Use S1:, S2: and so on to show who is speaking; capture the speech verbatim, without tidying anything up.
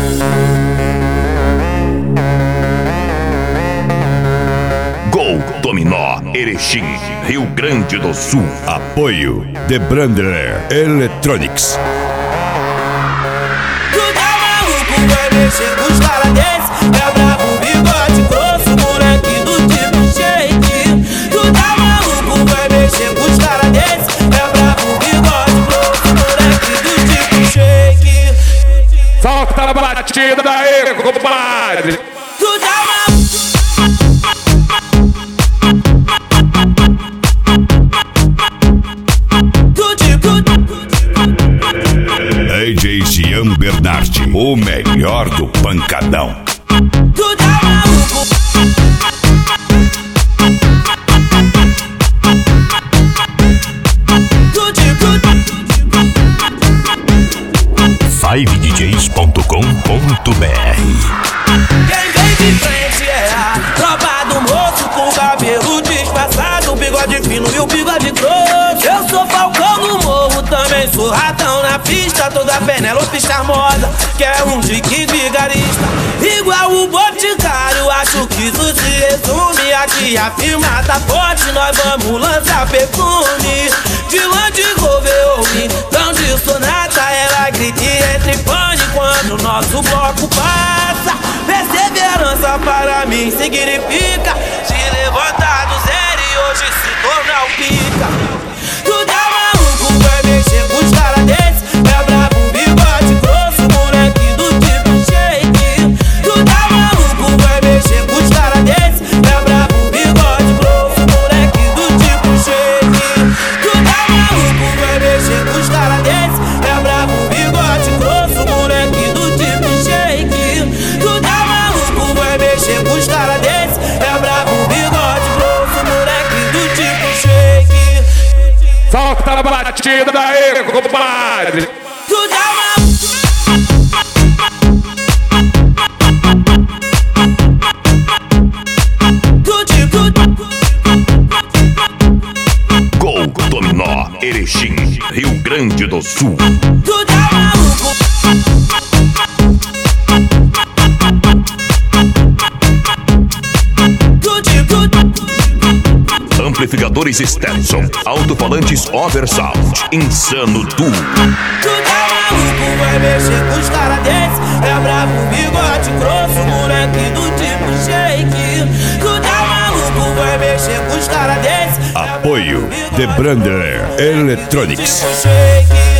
S1: Gol Dominó, Erechim, Rio Grande do Sul.
S2: Apoio The Brander Electronics.
S3: Tu tá maluco, vai mexer com os caras desse. É brabo, bigode grosso, moleque do tipo shake. Tu tá maluco, vai mexer com os caras desse. É brabo, bigode grosso, moleque do tipo shake.
S4: Solta a batida daí, compadre.
S3: Tu tá maluco.
S2: D J Cian Bernardi, o melhor do pancadão.
S3: Tu tá maluco.
S2: five d js ponto com ponto b r.
S3: Quem vem de frente é a tropa do moço, com o cabelo disfarçado, o bigode fino e o bigode grosso. Eu sou Falcão no morro, também sou ratão na pista, toda Penélope charmosa, que é um chique vigarista. Igual o Boticário, acho que isso se resume. Aqui a firma tá forte, nós vamos lançar perfume. De Land Rover ou então de sonata, ela grita e entra em pane quando nosso bloco passa. Perseverança para mim significa se levantar do zero e hoje se tornar o pica. Tu tá maluco, vai mexer com os caras desse. É brabo, bigode grosso, moleque do tipo shake. Tu tá maluco, vai mexer com os caras desse. É brabo, bigode grosso, moleque do tipo shake. Tu tá maluco, vai mexer com os caras desse. É brabo, bigode grosso, moleque do tipo shake. Tu tá maluco, vai mexer com os caras desse. É brabo, bigode grosso, moleque do tipo shake.
S4: Solta a batida daí, compadre.
S3: Tu tá maluco.
S1: Gol Dominó, Erechim, Rio Grande do Sul.
S3: Tu tá maluco.
S1: Amplificadores Stetson, alto-falantes Oversound, Insano Duo.
S3: Tu tá maluco, vai mexer com os caras desse. É brabo, bigode grosso, moleque do tipo shake. Tu tá maluco, vai mexer com os caras desse.
S2: Apoio The Brander Electronics.
S3: Tipo shake.